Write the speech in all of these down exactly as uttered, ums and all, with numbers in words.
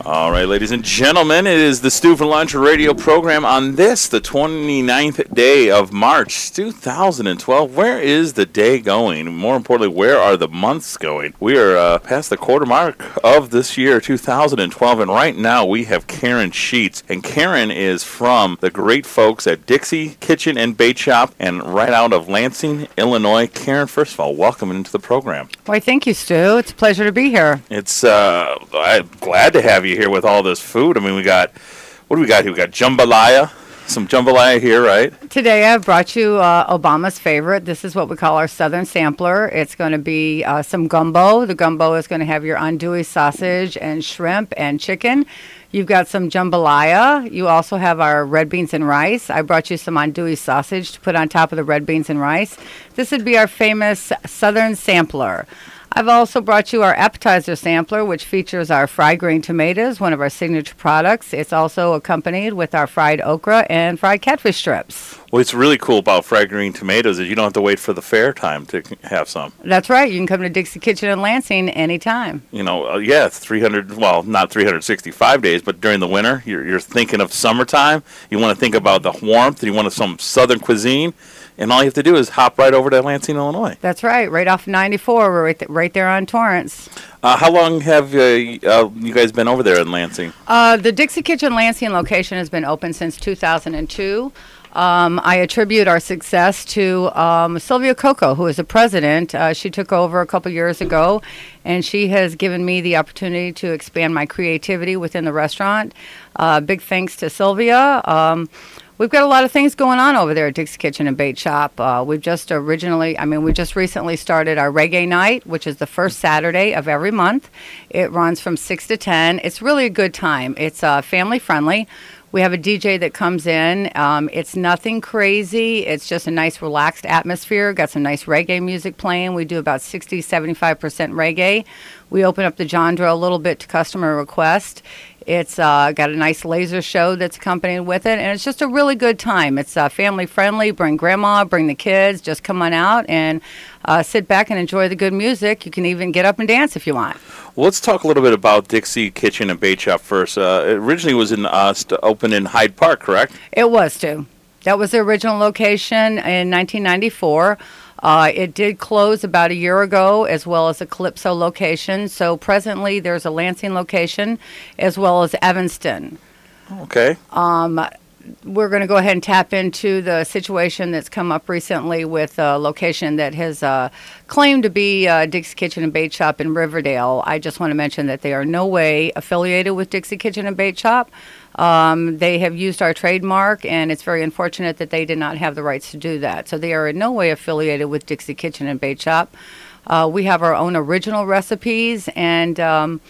All right, ladies and gentlemen, it is the Stew for Lunch radio program on this, the twenty-ninth day of March, two thousand twelve. Where is the day going? More importantly, where are the months going? We are uh, past the quarter mark of this year, two thousand twelve, and right now we have Karen Sheets. And Karen is from the great folks at Dixie Kitchen and Bait Shop, and right out of Lansing, Illinois. Karen, first of all, welcome into the program. Why, thank you, Stu. It's a pleasure to be here. It's, uh, I'm glad to have you here with all this food. I mean, we got, what do we got here? We got jambalaya, some jambalaya here, right? Today I've brought you uh, Obama's favorite. This is what we call our Southern Sampler. It's going to be uh, some gumbo. The gumbo is going to have your andouille sausage and shrimp and chicken. You've got some jambalaya. You also have our red beans and rice. I brought you some andouille sausage to put on top of the red beans and rice. This would be our famous Southern Sampler. I've also brought you our appetizer sampler, which features our fried green tomatoes, one of our signature products. It's also accompanied with our fried okra and fried catfish strips. What's really cool about fried green tomatoes is you don't have to wait for the fair time to have some. That's right. You can come to Dixie Kitchen in Lansing anytime. You know, uh, yeah, it's three hundred, well, not three hundred sixty-five days, but during the winter, you're, you're thinking of summertime. You want to think about the warmth, and you want some southern cuisine. And all you have to do is hop right over to Lansing, Illinois. That's right, right off ninety-four. We're right, th- right there on Torrance. Uh, how long have uh, uh, you guys been over there in Lansing? Uh, the Dixie Kitchen Lansing location has been open since two thousand two. Um, I attribute our success to um, Sylvia Coco, who is the president. Uh, she took over a couple years ago, and she has given me the opportunity to expand my creativity within the restaurant. Uh, big thanks to Sylvia. Um, We've got a lot of things going on over there at Dixie Kitchen and Bait Shop. Uh, we've just originally, I mean, we just recently started our reggae night, which is the first Saturday of every month. It runs from six to ten. It's really a good time. It's uh, family friendly. We have a D J that comes in. Um, it's nothing crazy. It's just a nice, relaxed atmosphere. Got some nice reggae music playing. We do about sixty, seventy-five percent reggae. We open up the genre a little bit to customer request. It's uh, got a nice laser show that's accompanied with it, and it's just a really good time. It's uh, family friendly. Bring grandma, bring the kids. Just come on out and uh, sit back and enjoy the good music. You can even get up and dance if you want. Well, let's talk a little bit about Dixie Kitchen and Bait Shop first. Uh, it originally was in uh, st- open in Hyde Park, correct? It was, too. That was the original location in nineteen ninety-four. Uh, it did close about a year ago, as well as a Calypso location. So presently, there's a Lansing location, as well as Evanston. Okay. Um, we're going to go ahead and tap into the situation that's come up recently with a location that has uh, claimed to be uh, Dixie Kitchen and Bait Shop in Riverdale. I just want to mention that they are no way affiliated with Dixie Kitchen and Bait Shop. Um, they have used our trademark, and it's very unfortunate that they did not have the rights to do that. So they are in no way affiliated with Dixie Kitchen and Bait Shop. Uh, we have our own original recipes, and um,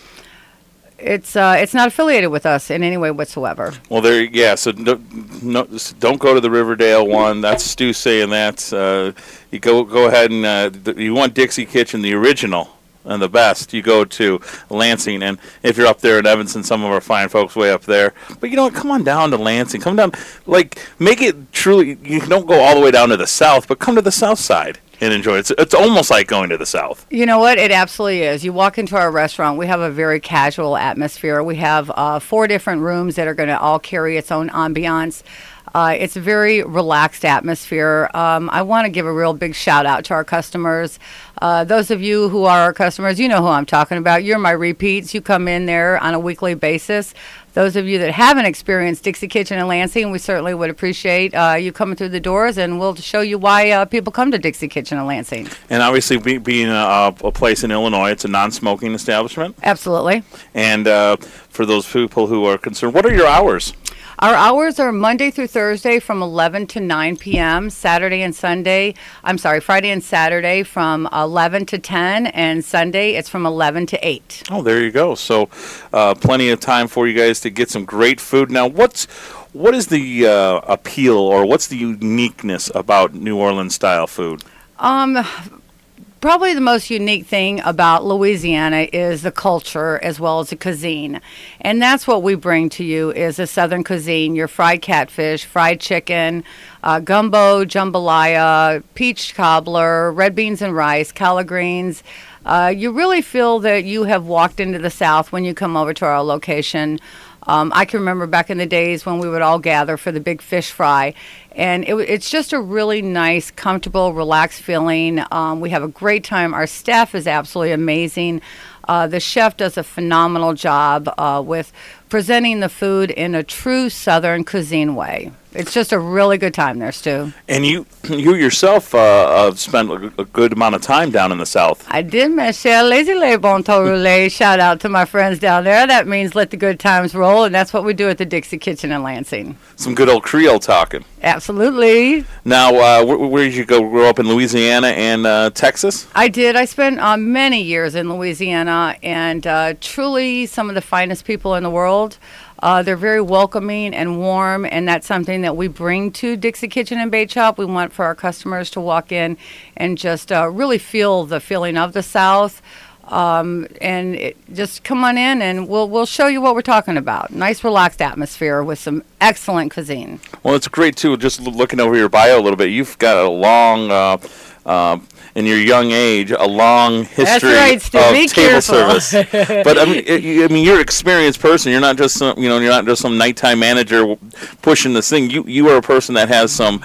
it's uh, it's not affiliated with us in any way whatsoever. Well, there, yeah. So no, no, don't go to the Riverdale one. That's Stu saying that. Uh, you go go ahead and uh, th- you want Dixie Kitchen, the original. And the best, you go to Lansing, and if you're up there in Evanston, some of our fine folks way up there. But you know what? Come on down to Lansing. Come down, like make it truly. You don't go all the way down to the south, but come to the south side and enjoy it. It's, it's almost like going to the south. You know what? It absolutely is. You walk into our restaurant, we have a very casual atmosphere. We have uh, four different rooms that are going to all carry its own ambiance. Uh, it's a very relaxed atmosphere. Um, I want to give a real big shout out to our customers. Uh, those of you who are our customers, you know who I'm talking about. You're my repeats. You come in there on a weekly basis. Those of you that haven't experienced Dixie Kitchen in Lansing, we certainly would appreciate uh, you coming through the doors, and we'll show you why uh, people come to Dixie Kitchen in Lansing. And obviously, be, being a, a place in Illinois, it's a non-smoking establishment. Absolutely. And uh, for those people who are concerned, what are your hours? Our hours are Monday through Thursday from eleven to nine p.m., Saturday and Sunday, I'm sorry, Friday and Saturday from eleven to ten, and Sunday it's from eleven to eight. Oh, there you go. So uh, plenty of time for you guys to get some great food. Now, what's what is the uh, appeal or what's the uniqueness about New Orleans-style food? Um... Probably the most unique thing about Louisiana is the culture as well as the cuisine. And that's what we bring to you is a Southern cuisine, your fried catfish, fried chicken, uh, gumbo, jambalaya, peach cobbler, red beans and rice, collard greens. Uh, you really feel that you have walked into the South when you come over to our location. Um, I can remember back in the days when we would all gather for the big fish fry, and it, it's just a really nice, comfortable, relaxed feeling. Um, we have a great time. Our staff is absolutely amazing. Uh, the chef does a phenomenal job uh, with presenting the food in a true Southern cuisine way. It's just a really good time there, Stu. And you you yourself uh, uh, spent a good amount of time down in the South. I did, Michelle. Lazy les bon temps roulés. Shout out to my friends down there. That means let the good times roll, and that's what we do at the Dixie Kitchen in Lansing. Some good old Creole talking. Absolutely. Now, uh, where, where did you go? Grow up in Louisiana and uh, Texas? I did. I spent uh, many years in Louisiana, and uh, truly some of the finest people in the world. Uh, they're very welcoming and warm, and that's something that we bring to Dixie Kitchen and Bait Shop. We want for our customers to walk in and just uh, really feel the feeling of the South. Um, and it, just come on in, and we'll we'll show you what we're talking about. Nice, relaxed atmosphere with some excellent cuisine. Well, it's great too. Just looking over your bio a little bit, you've got a long. Uh, uh, in your young age, a long history right, Stu. of Be table careful. service. But I mean, it, I mean, you're an experienced person. You're not just some, you know, you're not just some nighttime manager pushing this thing. You you are a person that has some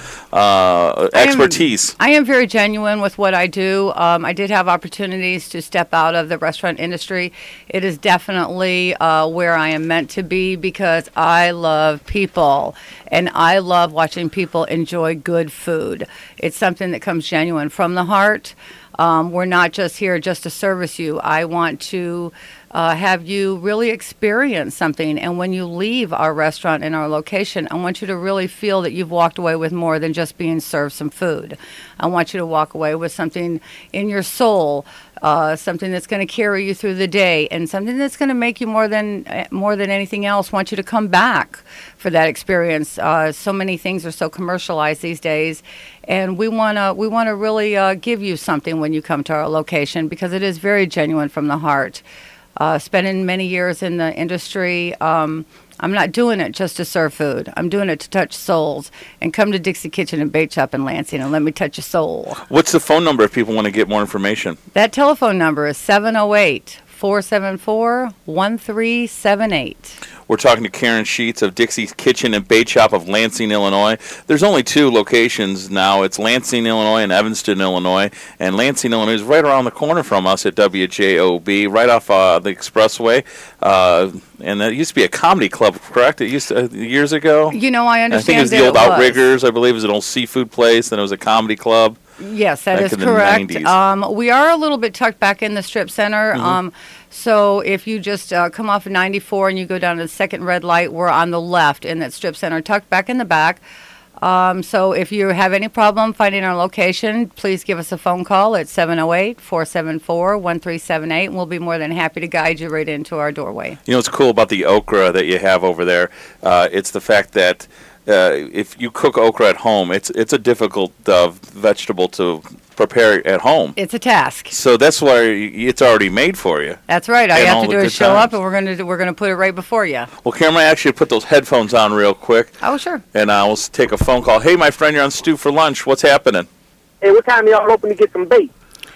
uh, expertise. I am, I am very genuine with what I do. Um, I did have opportunities to step out of the restaurant industry. It is definitely uh, where I am meant to be because I love people and I love watching people enjoy good food. It's something that comes genuine from the heart. Um, we're not just here just to service you. I want to uh, have you really experience something. And when you leave our restaurant and our location, I want you to really feel that you've walked away with more than just being served some food. I want you to walk away with something in your soul, uh, something that's going to carry you through the day, and something that's going to make you more than uh, more than anything else want you to come back for that experience. Uh, so many things are so commercialized these days, and we want to we want to really uh, give you something when you come to our location because it is very genuine from the heart. Uh, spending many years in the industry, um, I'm not doing it just to serve food. I'm doing it to touch souls. And come to Dixie Kitchen and Bait Shop in Lansing and let me touch your soul. What's the phone number if people want to get more information? That telephone number is seven oh eight, four seven four, one three seven eight. We're talking to Karen Sheets of Dixie's Kitchen and Bait Shop of Lansing, Illinois. There's only two locations now. It's Lansing, Illinois and Evanston, Illinois. And Lansing, Illinois is right around the corner from us at W J O B, right off uh, the expressway. Uh, and that used to be a comedy club, correct? It used to, uh, years ago? You know, I understand I think it was the old Outriggers, I believe. It was an old seafood place. Then it was a comedy club. Yes, that Back is in the correct. nineties. Um, we are a little bit tucked back in the strip center. Mhm. Um, so if you just uh, come off of ninety-four and you go down to the second red light, we're on the left in that strip center, tucked back in the back. Um, so if you have any problem finding our location, please give us a phone call at seven oh eight, four seven four, one three seven eight, and we'll be more than happy to guide you right into our doorway. You know what's cool about the okra that you have over there? Uh, it's the fact that uh, if you cook okra at home, it's it's a difficult uh, vegetable to prepare at home. It's a task. So that's why it's already made for you. That's right. All And you have all to the do good is show times. up, and we're going to we're going to put it right before you. Well, Karen, I actually put those headphones on real quick, Oh, sure. and I will take a phone call. Hey, my friend, you're on Stew for lunch. What's happening? Hey, what time y'all open to get some bait?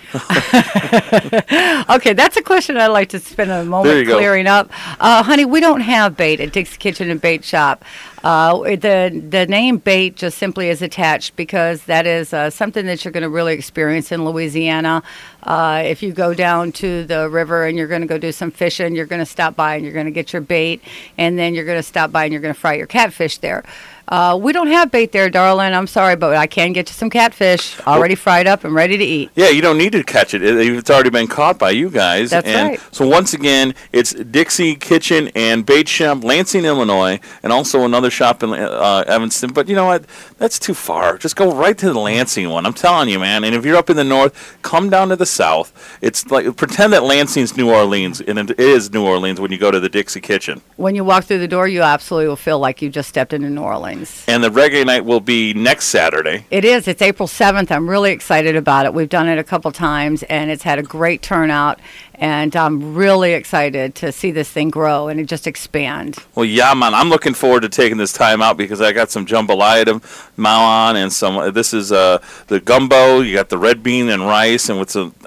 Okay, that's a question I'd like to spend a There you moment go. clearing up. Uh, honey, we don't have bait at Dixie Kitchen and Bait Shop. Uh, the the name bait just simply is attached because that is uh, something that you're going to really experience in Louisiana. Uh, if you go down to the river and you're going to go do some fishing, you're going to stop by and you're going to get your bait, and then you're going to stop by and you're going to fry your catfish there. Uh, we don't have bait there, darling. I'm sorry, but I can get you some catfish already fried up and ready to eat. Yeah, you don't need to catch it. It- It's already been caught by you guys. That's and right. So once again, it's Dixie Kitchen and Bait Shop, Lansing, Illinois, and also another shop in uh, Evanston. But you know what? That's too far. Just go right to the Lansing one. I'm telling you, man. And if you're up in the north, come down to the south. It's like pretend that Lansing's New Orleans, and it is New Orleans when you go to the Dixie Kitchen. When you walk through the door, you absolutely will feel like you just stepped into New Orleans. And the reggae night will be next Saturday. It is. It's April seventh. I'm really excited about it. We've done it a couple times, and it's had a great turnout. And I'm really excited to see this thing grow and it just expand. Well, yeah, man, I'm looking forward to taking this time out because I got some jambalaya mawan and some. This is uh, the gumbo. You got the red bean and rice, and with some.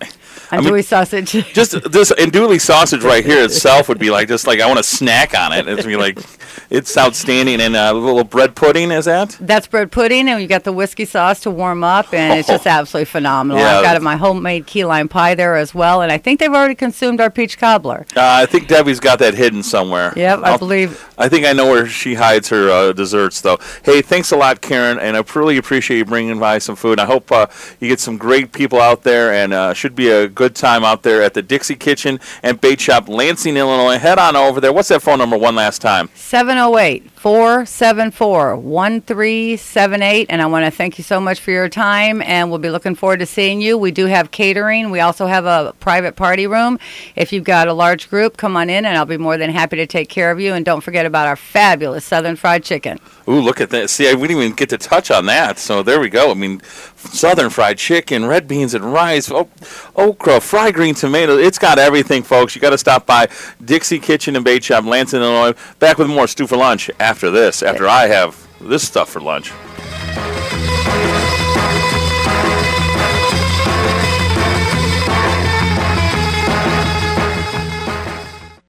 Andouille sausage. Just this andouille sausage right here itself would be like just like I want to snack on it. It'd be like it's outstanding. And a little bread pudding, is that? That's bread pudding, and you got the whiskey sauce to warm up, and it's just absolutely phenomenal. Yeah. I've got my homemade key lime pie there as well, and I think they've already consumed our peach cobbler. Uh, I think Debbie's got that hidden somewhere. Yep, I I'll- believe. I think I know where she hides her uh, desserts, though. Hey, thanks a lot, Karen, and I really appreciate you bringing by some food. I hope uh, you get some great people out there, and uh, should be a good time out there at the Dixie Kitchen and Bait Shop, Lansing, Illinois. Head on over there. What's that phone number one last time? seven oh eight, four seven four, one three seven eight, and I want to thank you so much for your time, and we'll be looking forward to seeing you. We do have catering. We also have a private party room. If you've got a large group, come on in, and I'll be more than happy to take care of you. And don't forget about our fabulous Southern Fried Chicken. Ooh, look at that. See, I, we didn't even get to touch on that, so there we go. I mean, Southern Fried Chicken, red beans and rice, oh, okra, fried green tomatoes. It's got everything, folks. You got to stop by Dixie Kitchen and Bait Shop, Lansing, Illinois. Back with more Stew for Lunch after this, after I have this stuff for lunch.